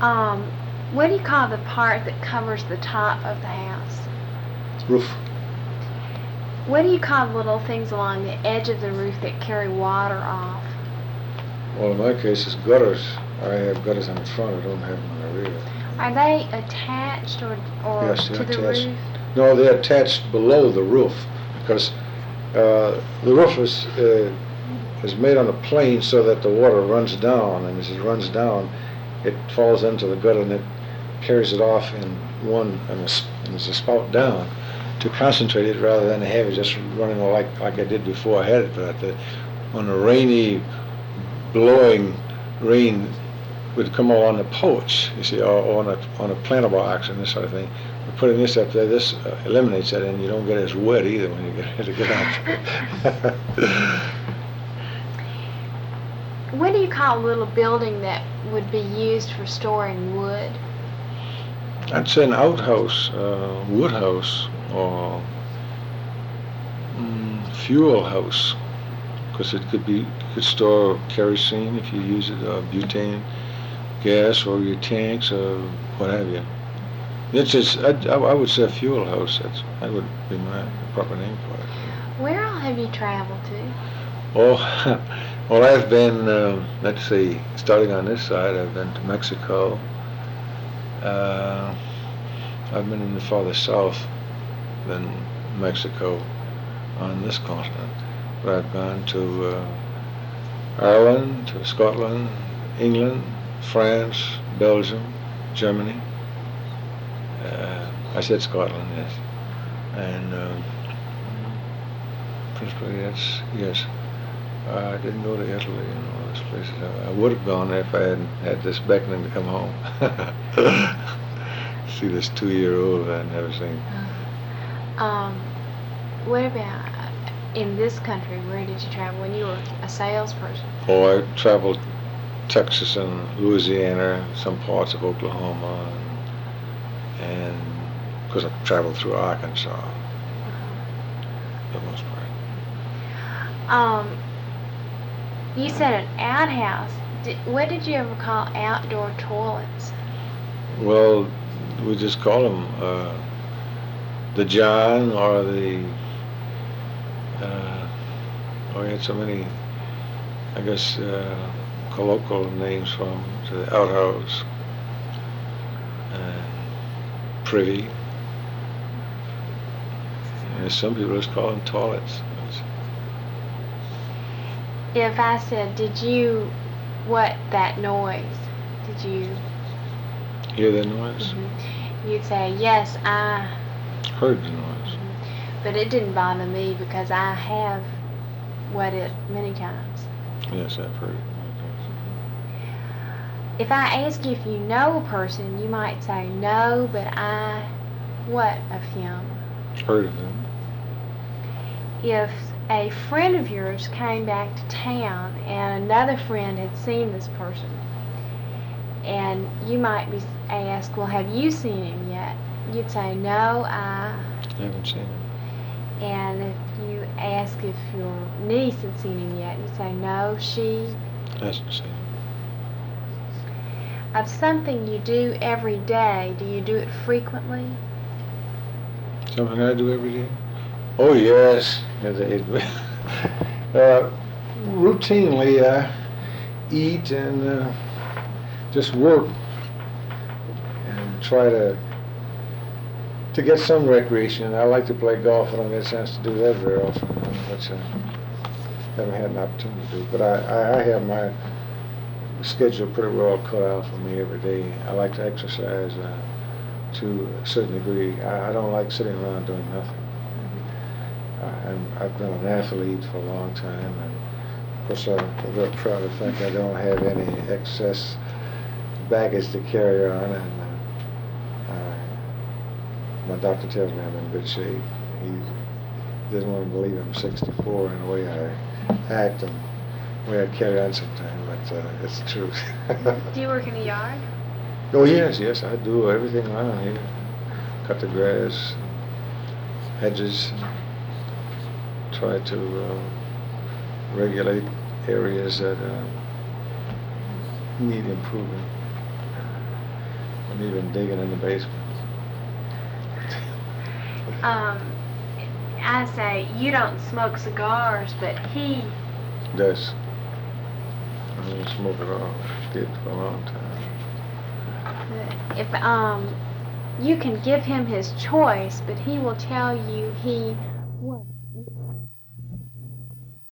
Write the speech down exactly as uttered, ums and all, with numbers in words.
Um, what do you call the part that covers the top of the house? Roof. What do you call the little things along the edge of the roof that carry water off? Well, in my case, it's gutters. I have gutters on the front. I don't have them on the rear. Are they attached or, or Yes, to they're the attached. roof? No, they're attached below the roof because uh, the roof is uh, is made on a plane so that the water runs down, and as it runs down, it falls into the gutter and it carries it off in one, and there's a spout down to concentrate it rather than have it just running like like I did before I had it. But the, on a rainy, blowing rain would come along the porch, you see, or, or on a on a planter box and this sort of thing. We're putting this up there. This uh, eliminates that, and you don't get as wet either when you get to get out. What do you call a little building that would be used for storing wood? I'd say an outhouse, uh, wood house, or mm, fuel house, because it could be could store kerosene if you use it, uh, butane gas, or your tanks, or what have you. It's just, I'd, I, I would say a fuel house. That's that would be my proper name for it. Where all have you traveled to? Oh, well, I've been, uh, let's see, starting on this side, I've been to Mexico. Uh, I've been in the farther south than Mexico on this continent. But I've gone to uh, Ireland, to Scotland, England, France, Belgium, Germany. Uh, I said Scotland, yes. And um, principally, that's, yes. I didn't go to Italy and all those places. I, I would have gone there if I hadn't had this beckoning to come home. See this two-year-old I'd never seen. Um, what about in this country? Where did you travel when you were a salesperson? Oh, I traveled Texas and Louisiana, some parts of Oklahoma, and because I traveled through Arkansas, for the most part. Um, you said an outhouse. Did, what did you ever call outdoor toilets? Well, we just call them uh, the John or the, uh, oh, we had so many, I guess, uh, colloquial names for them, to the outhouse, uh, privy. And some people just call them toilets. If I said, did you, what, that noise, did you hear the noise? Mm-hmm. You'd say, yes, I heard the noise. Mm-hmm. But it didn't bother me because I have wet it many times. Yes, I've heard it. If I ask you if you know a person, you might say, no, but I, what of him? Heard of him. If a friend of yours came back to town and another friend had seen this person, and you might be asked, well, have you seen him yet? You'd say, no, I... I haven't seen him. And if you ask if your niece had seen him yet, you'd say, no, she... hasn't seen him. Of something you do every day, do you do it frequently? Something I do every day? Oh, yes. uh, routinely, I eat and uh, just work and try to to get some recreation. I like to play golf. I don't get a chance to do that very often, which I haven't had an opportunity to do. But I, I, I have my schedule pretty well cut out for me every day. I like to exercise uh, to a certain degree. I, I don't like sitting around doing nothing. I'm, I've been an athlete for a long time, and of course I'm very proud of the fact I don't have any excess baggage to carry on, and uh, uh, my doctor tells me I'm in good shape. He doesn't want to believe I'm sixty-four in the way I act and the way I carry on sometimes, but uh, it's the truth. Do you work in the yard? Oh yes, yes, I do everything around here. Cut the grass, hedges, try to uh, regulate areas that uh, need improvement. and even digging in the basement. Um, I say you don't smoke cigars, but he Does. I don't smoke at all. Did for a long time. if um you can give him his choice, but he will tell you he would.